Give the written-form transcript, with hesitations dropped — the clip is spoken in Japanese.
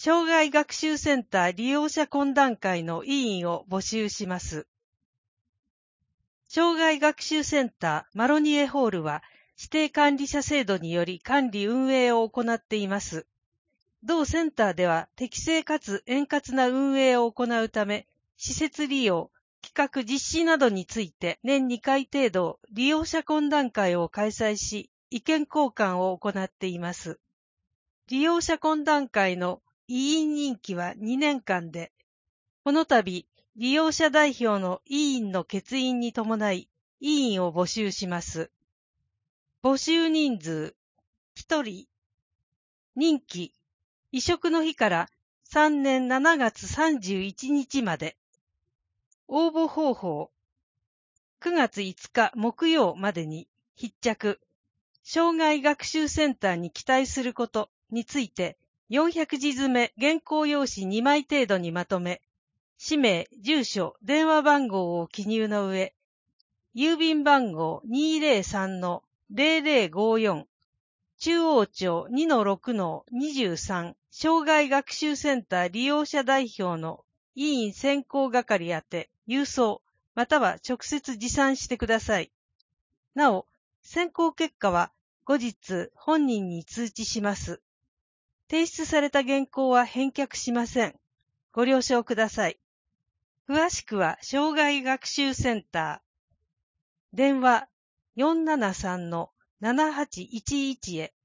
障害学習センター利用者懇談会の委員を募集します。障害学習センターマロニエホールは指定管理者制度により管理運営を行っています。同センターでは適正かつ円滑な運営を行うため、施設利用、企画実施などについて年2回程度利用者懇談会を開催し、意見交換を行っています。利用者懇談会の委員任期は2年間で、この度、利用者代表の委員の欠員に伴い、委員を募集します。募集人数、1人。任期、移植の日から3年7月31日まで。応募方法、9月5日木曜までに必着、障害学習センターに期待することについて、400字詰め原稿用紙2枚程度にまとめ、氏名、住所、電話番号を記入の上、郵便番号 203-0054、中央町 2-6-23、障害学習センター利用者代表の委員選考係宛て、郵送、または直接持参してください。なお、選考結果は後日本人に通知します。提出された原稿は返却しません。ご了承ください。詳しくは障害学習センター。電話 473-7811 へ。